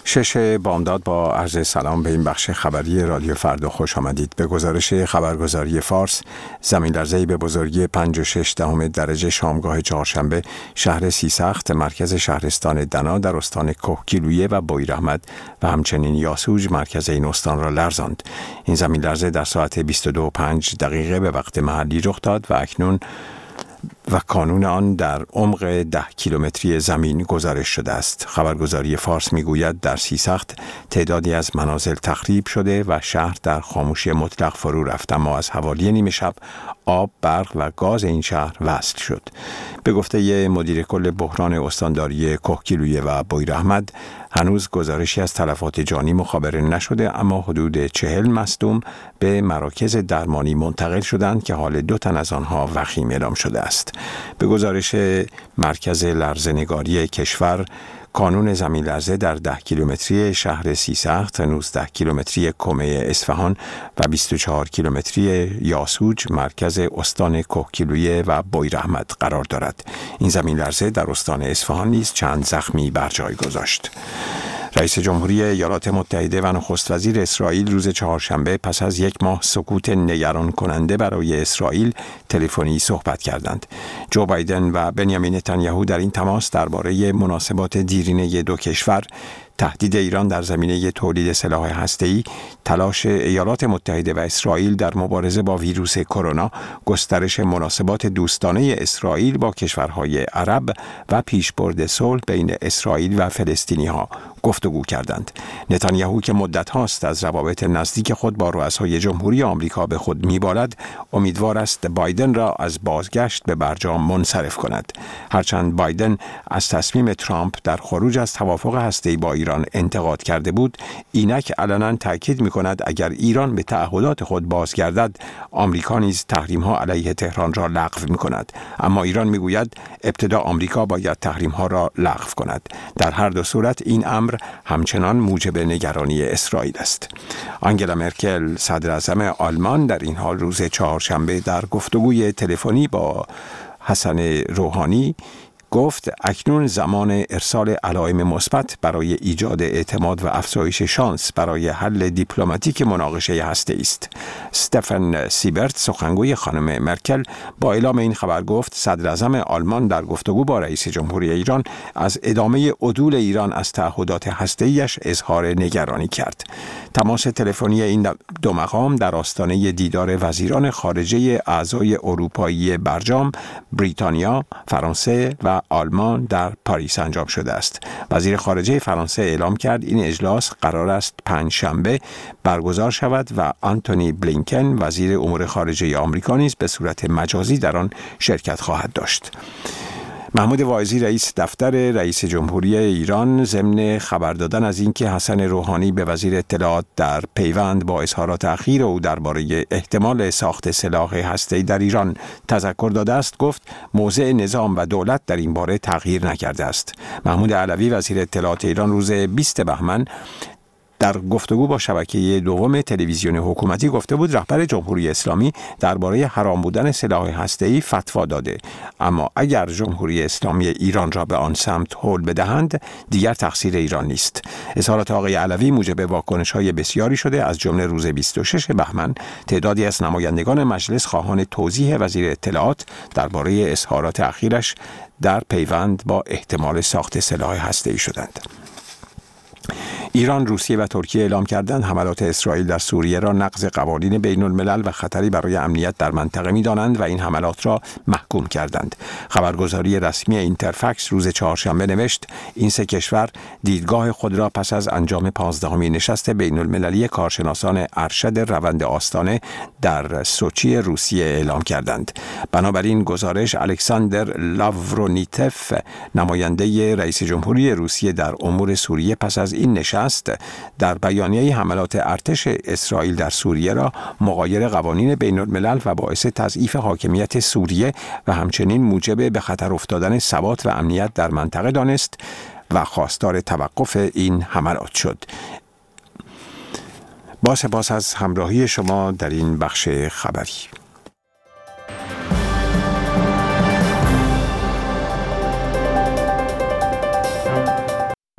6 بامداد با عرض سلام به این بخش خبری رادیو فردا خوش آمدید. به گزارش خبرگزاری فارس، زمین لرزه‌ای به بزرگی 5.6 درجه شامگاه چهارشنبه شهر سیسخت مرکز شهرستان دنا در استان کهگیلویه و بویراحمد و همچنین یاسوج مرکز این استان را لرزاند. این زمین لرزه در ساعت 22:05 به وقت محلی رخ داد و کانون آن در عمق 10 کیلومتری زمین گزارش شده است. خبرگزاری فارس میگوید در سیسخت تعدادی از منازل تخریب شده و شهر در خاموشی مطلق فرو رفت، اما از حوالی نیمه شب آب، برق و گاز این شهر وصل شد. به گفته مدیر کل بحران استانداری کهگیلویه و بویراحمد، هنوز گزارشی از تلفات جانی مخابره نشده، اما حدود 40 مصدوم به مراکز درمانی منتقل شدند که حال 2 تن از آنها وخیم اعلام شده است. به گزارش مرکز لرزه‌نگاری کشور، کانون زمین لرزه در 10 کیلومتری شهر سیسخت، 19 کیلومتری کمه اصفهان و 24 کیلومتری یاسوج مرکز استان کهگیلویه و بویراحمد قرار دارد. این زمین لرزه در استان اصفهان نیز چند زخمی بر جای گذاشت. رئیس جمهوری ایالات متحده و نخست وزیر اسرائیل روز چهارشنبه پس از 1 ماه سکوت نگران کننده برای اسرائیل تلفنی صحبت کردند. جو بایدن و بنیامین نتانیاهو در این تماس درباره مناسبات دیرینه دو کشور، تهدید ایران در زمینه تولید سلاح هسته‌ای، تلاش ایالات متحده و اسرائیل در مبارزه با ویروس کرونا، گسترش مناسبات دوستانه اسرائیل با کشورهای عرب و پیشبرد صلح بین اسرائیل و فلسطینی‌ها گفتگو کردند. نتانیاهو که مدت هاست از روابط نزدیک خود با رؤسای جمهوری آمریکا به خود می‌بالد، امیدوار است بایدن را از بازگشت به برجام منصرف کند. هرچند بایدن از تصمیم ترامپ در خروج از توافق هسته‌ای با ایران انتقاد کرده بود، اینک علنا تاکید می‌کند اگر ایران به تعهدات خود بازگردد، آمریکا نیز تحریم‌ها علیه تهران را لغو می‌کند. اما ایران می‌گوید ابتدا آمریکا باید تحریم‌ها را لغو کند. در هر دو صورت این امر همچنان موجب نگرانی اسرائیل است. آنگلا مرکل صدراعظم آلمان در این حال روز چهارشنبه در گفتگوی تلفنی با حسن روحانی گفت اکنون زمان ارسال علائم مثبت برای ایجاد اعتماد و افزایش شانس برای حل دیپلماتیک مناقشه هسته‌ای است. استفن سیبرت سخنگوی خانم مرکل با اعلام این خبر گفت صدراعظم آلمان در گفتگو با رئیس جمهوری ایران از ادامه عدول ایران از تعهدات هسته‌ایش اظهار نگرانی کرد. تماس تلفنی این دو مقام در آستانه دیدار وزیران خارجه اعضای اروپایی برجام، بریتانیا، فرانسه و آلمان در پاریس انجام شده است. وزیر خارجه فرانسه اعلام کرد این اجلاس قرار است 5 شنبه برگزار شود و آنتونی بلینکن وزیر امور خارجه آمریکا نیز به صورت مجازی در آن شرکت خواهد داشت. محمود واعظی رئیس دفتر رئیس جمهوری ایران ضمن خبر دادن از اینکه حسن روحانی به وزیر اطلاعات در پیوند با اظهارات اخیر او درباره احتمال ساخت سلاح هسته‌ای در ایران تذکر داده است، گفت موضع نظام و دولت در این باره تغییر نکرده است. محمود علوی وزیر اطلاعات ایران روز 20 بهمن در گفتگو با شبکه دوم تلویزیون حکومتی گفته بود رهبر جمهوری اسلامی درباره حرام بودن سلاح هسته‌ای فتوا داده، اما اگر جمهوری اسلامی ایران را به آن سمت هل بدهند دیگر تقصیر ایران نیست. اظهارات آقای علوی موجب واکنش‌های بسیاری شده، از جمله روز 26 بهمن تعدادی از نمایندگان مجلس خواهان توضیح وزیر اطلاعات درباره اظهارات اخیرش در پیوند با احتمال ساخت سلاح هسته‌ای شدند. ایران، روسیه و ترکیه اعلام کردند حملات اسرائیل در سوریه را نقض قوانین بین الملل و خطری برای امنیت در منطقه می‌دانند و این حملات را محکوم کردند. خبرگزاری رسمی اینترفکس روز چهارشنبه نوشت این 3 کشور دیدگاه خود را پس از انجام 15مین نشست بین المللی کارشناسان ارشد روند آستانه در سوچی روسیه اعلام کردند. بنابراین گزارش الکساندر لاورونیتف، نماینده رئیس جمهوری روسیه در امور سوریه پس از این نشست در بیانیه حملات ارتش اسرائیل در سوریه را مغایر قوانین بین الملل و باعث تضعیف حاکمیت سوریه و همچنین موجب به خطر افتادن ثبات و امنیت در منطقه دانست و خواستار توقف این حملات شد. با سپاس از همراهی شما در این بخش خبری.